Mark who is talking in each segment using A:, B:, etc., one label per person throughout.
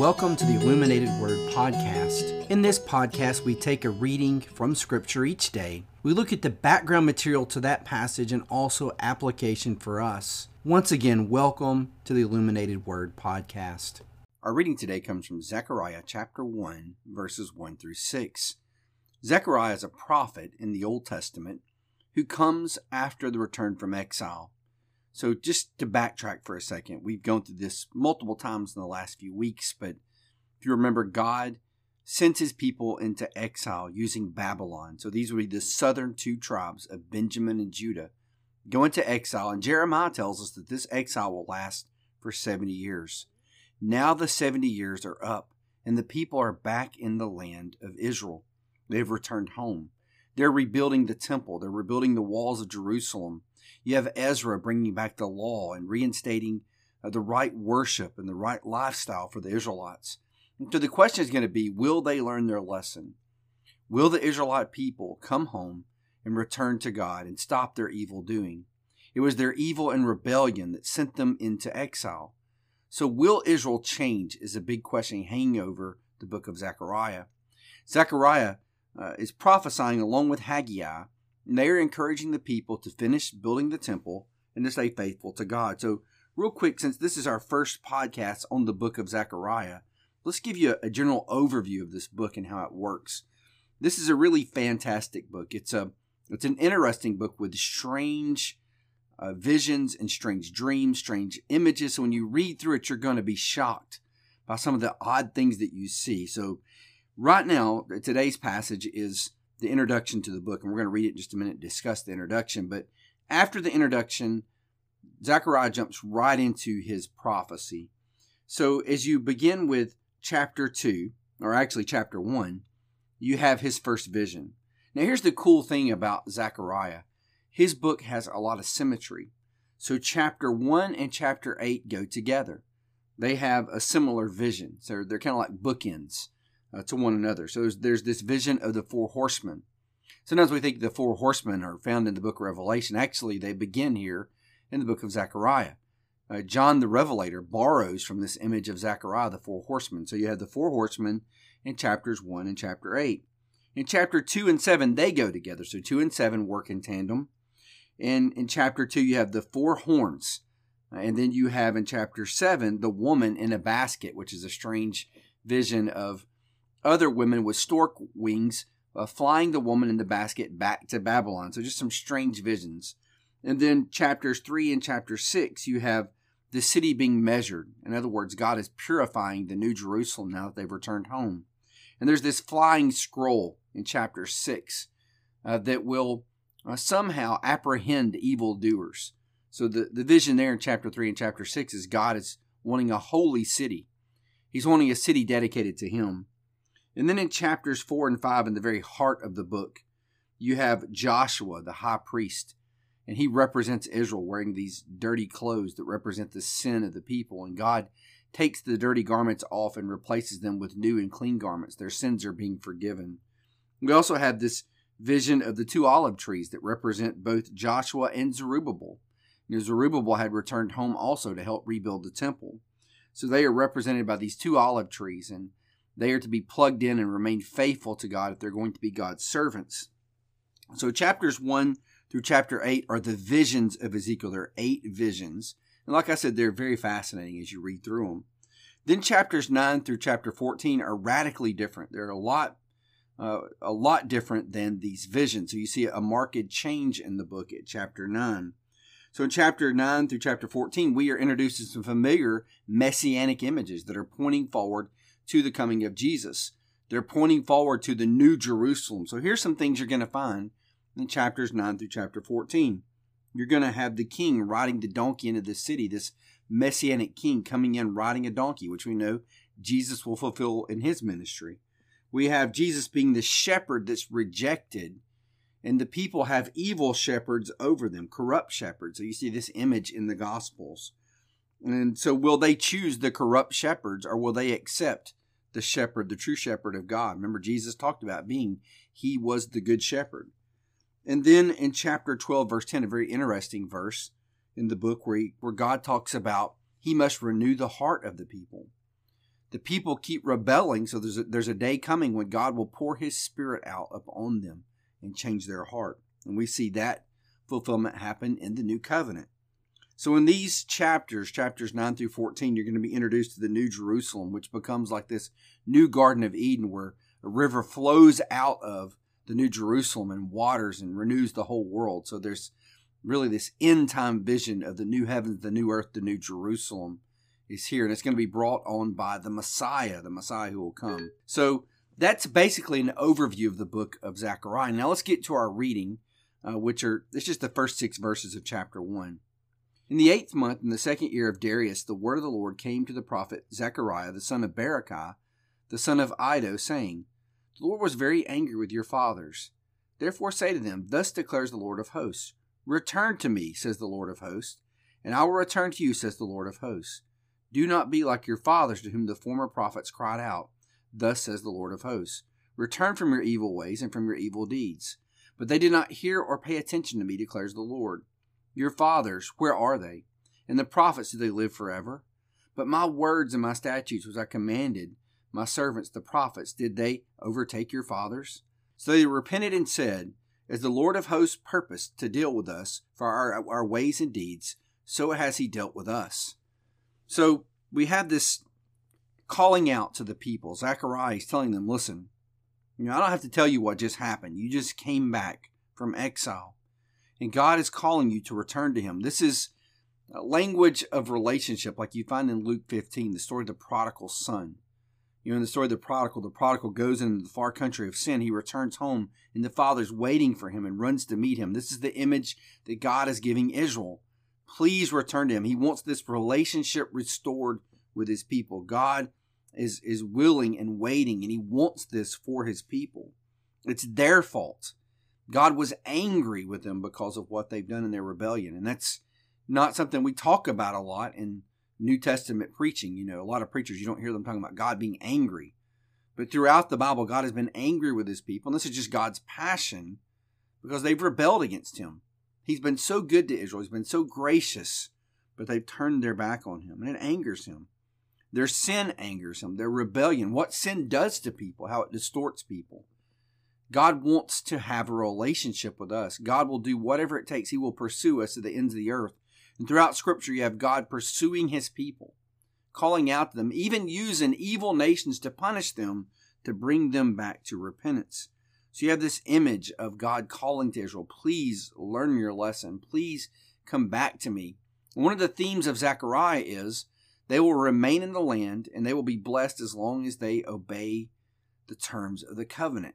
A: Welcome to the Illuminated Word Podcast. In this podcast, we take a reading from Scripture each day. We look at the background material to that passage and also application for us. Once again, welcome to the Illuminated Word Podcast. Our reading today comes from Zechariah chapter 1, verses 1 through 6. Zechariah is a prophet in the Old Testament who comes after the return from exile. So just to backtrack for a second, we've gone through this multiple times in the last few weeks, but if you remember, God sent his people into exile using Babylon. So these would be the southern two tribes of Benjamin and Judah go into exile, and Jeremiah tells us that this exile will last for 70 years. Now the 70 years are up, and the people are back in the land of Israel. They've returned home. They're rebuilding the temple. They're rebuilding the walls of Jerusalem. You have Ezra bringing back the law and reinstating the right worship and the right lifestyle for the Israelites. And so the question is going to be, will they learn their lesson? Will the Israelite people come home and return to God and stop their evil doing? It was their evil and rebellion that sent them into exile. So will Israel change is a big question hanging over the book of Zechariah. Zechariah is prophesying along with Haggai, and they are encouraging the people to finish building the temple and to stay faithful to God. So real quick, since this is our first podcast on the book of Zechariah, let's give you a general overview of this book and how it works. This is a really fantastic book. It's an interesting book with strange visions and strange dreams, strange images. So when you read through it, you're going to be shocked by some of the odd things that you see. So right now, today's passage is the introduction to the book, and we're going to read it in just a minute and discuss the introduction. But after the introduction, Zechariah jumps right into his prophecy. So as you begin with chapter 2, or actually chapter 1, you have his first vision. Now here's the cool thing about Zechariah. His book has a lot of symmetry. So chapter 1 and chapter 8 go together. They have a similar vision. So they're kind of like bookends to one another. So there's this vision of the four horsemen. Sometimes we think the four horsemen are found in the book of Revelation. Actually, they begin here in the book of Zechariah. John the Revelator borrows from this image of Zechariah, the four horsemen. So you have the four horsemen in chapters 1 and chapter 8. In chapter 2 and 7, they go together. So 2 and 7 work in tandem. And in chapter 2, you have the four horns. And then you have in chapter 7, the woman in a basket, which is a strange vision of other women with stork wings flying the woman in the basket back to Babylon. So just some strange visions. And then chapters 3 and chapter 6, you have the city being measured. In other words, God is purifying the New Jerusalem now that they've returned home. And there's this flying scroll in chapter 6 that will somehow apprehend evildoers. So the vision there in chapter 3 and chapter 6 is God is wanting a holy city. He's wanting a city dedicated to him. And then in chapters 4 and 5, in the very heart of the book, you have Joshua, the high priest, and he represents Israel wearing these dirty clothes that represent the sin of the people. And God takes the dirty garments off and replaces them with new and clean garments. Their sins are being forgiven. We also have this vision of the two olive trees that represent both Joshua and Zerubbabel. And Zerubbabel had returned home also to help rebuild the temple. So they are represented by these two olive trees, and they are to be plugged in and remain faithful to God if they're going to be God's servants. So chapters 1 through chapter 8 are the visions of Ezekiel. There are 8 visions. And like I said, they're very fascinating as you read through them. Then chapters 9 through chapter 14 are radically different. They're a lot different than these visions. So you see a marked change in the book at chapter 9. So in chapter 9 through chapter 14, we are introduced to some familiar messianic images that are pointing forward to the coming of Jesus. They're pointing forward to the New Jerusalem. So here's some things you're going to find in chapters 9 through chapter 14. You're going to have the king riding the donkey into the city, this messianic king coming in riding a donkey, which we know Jesus will fulfill in his ministry. We have Jesus being the shepherd that's rejected, and the people have evil shepherds over them, corrupt shepherds. So you see this image in the Gospels. And so will they choose the corrupt shepherds, or will they accept the shepherd, the true shepherd of God? Remember, Jesus talked about he was the good shepherd. And then in chapter 12, verse 10, a very interesting verse in the book where God talks about he must renew the heart of the people. The people keep rebelling, so there's a day coming when God will pour his Spirit out upon them and change their heart. And we see that fulfillment happen in the new covenant. So in these chapters 9 through 14, you're going to be introduced to the New Jerusalem, which becomes like this new Garden of Eden where a river flows out of the New Jerusalem and waters and renews the whole world. So there's really this end time vision of the new heavens, the new earth, the new Jerusalem is here. And it's going to be brought on by the Messiah who will come. So that's basically an overview of the book of Zechariah. Now let's get to our reading, it's just the first 6 verses of chapter 1. In the 8th month, in the 2nd year of Darius, the word of the Lord came to the prophet Zechariah, the son of Berechiah, the son of Iddo, saying, The Lord was very angry with your fathers. Therefore say to them, Thus declares the Lord of hosts, Return to me, says the Lord of hosts, and I will return to you, says the Lord of hosts. Do not be like your fathers, to whom the former prophets cried out. Thus says the Lord of hosts, Return from your evil ways and from your evil deeds. But they did not hear or pay attention to me, declares the Lord. Your fathers, where are they? And the prophets, do they live forever? But my words and my statutes, which I commanded my servants, the prophets, did they overtake your fathers? So they repented and said, As the Lord of hosts purposed to deal with us for our ways and deeds, so has he dealt with us. So we have this calling out to the people. Zechariah is telling them, listen, I don't have to tell you what just happened. You just came back from exile. And God is calling you to return to him. This is a language of relationship like you find in Luke 15, the story of the prodigal son. In the story of the prodigal goes into the far country of sin. He returns home and the father's waiting for him and runs to meet him. This is the image that God is giving Israel. Please return to him. He wants this relationship restored with his people. God is willing and waiting, and he wants this for his people. It's their fault. God was angry with them because of what they've done in their rebellion. And that's not something we talk about a lot in New Testament preaching. A lot of preachers, you don't hear them talking about God being angry. But throughout the Bible, God has been angry with his people. And this is just God's passion because they've rebelled against him. He's been so good to Israel. He's been so gracious, but they've turned their back on him. And it angers him. Their sin angers him. Their rebellion, what sin does to people, how it distorts people. God wants to have a relationship with us. God will do whatever it takes. He will pursue us to the ends of the earth. And throughout Scripture, you have God pursuing his people, calling out to them, even using evil nations to punish them, to bring them back to repentance. So you have this image of God calling to Israel, please learn your lesson. Please come back to me. And one of the themes of Zechariah is they will remain in the land and they will be blessed as long as they obey the terms of the covenant.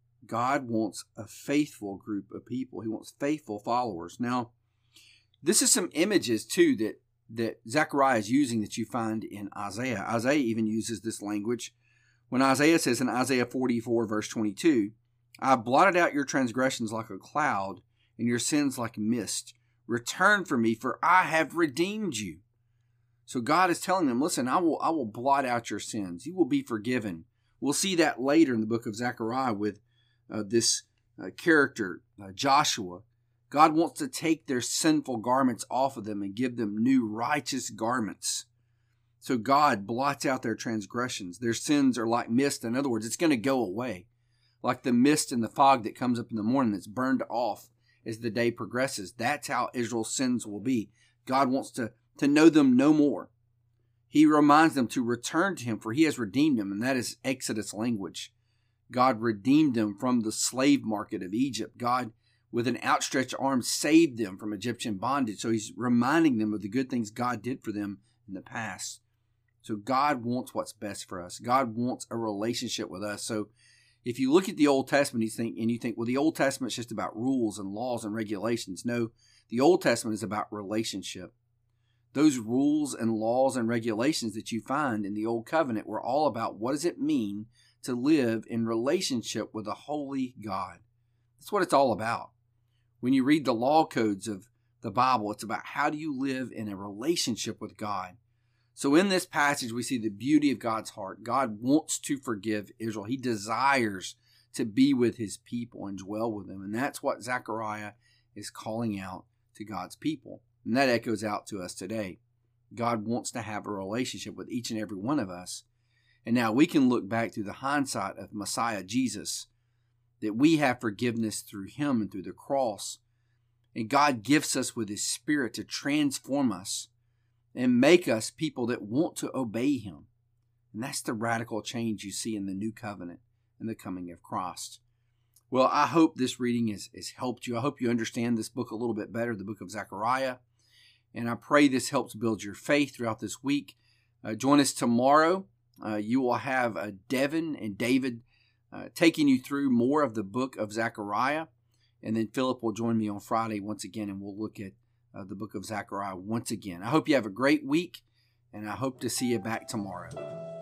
A: God wants a faithful group of people. He wants faithful followers. Now, this is some images too that Zechariah is using that you find in Isaiah. Isaiah even uses this language when Isaiah says in Isaiah 44 verse 22, I blotted out your transgressions like a cloud and your sins like mist. Return from me, for I have redeemed you. So God is telling them, listen, I will blot out your sins. You will be forgiven. We'll see that later in the book of Zechariah with this character, Joshua. God wants to take their sinful garments off of them and give them new righteous garments. So God blots out their transgressions. Their sins are like mist. In other words, it's going to go away. Like the mist and the fog that comes up in the morning that's burned off as the day progresses. That's how Israel's sins will be. God wants to know them no more. He reminds them to return to him, for he has redeemed them, and that is Exodus language. God redeemed them from the slave market of Egypt. God, with an outstretched arm, saved them from Egyptian bondage. So he's reminding them of the good things God did for them in the past. So God wants what's best for us. God wants a relationship with us. So if you look at the Old Testament you think, well, the Old Testament is just about rules and laws and regulations. No, the Old Testament is about relationship. Those rules and laws and regulations that you find in the Old Covenant were all about what does it mean to live in relationship with a holy God. That's what it's all about. When you read the law codes of the Bible, it's about how do you live in a relationship with God. So in this passage, we see the beauty of God's heart. God wants to forgive Israel. He desires to be with his people and dwell with them. And that's what Zechariah is calling out to God's people. And that echoes out to us today. God wants to have a relationship with each and every one of us. And now we can look back through the hindsight of Messiah Jesus, that we have forgiveness through him and through the cross. And God gifts us with his Spirit to transform us and make us people that want to obey him. And that's the radical change you see in the new covenant and the coming of Christ. Well, I hope this reading has helped you. I hope you understand this book a little bit better, the book of Zechariah. And I pray this helps build your faith throughout this week. Join us tomorrow. You will have Devin and David taking you through more of the book of Zechariah. And then Philip will join me on Friday once again, and we'll look at the book of Zechariah once again. I hope you have a great week, and I hope to see you back tomorrow.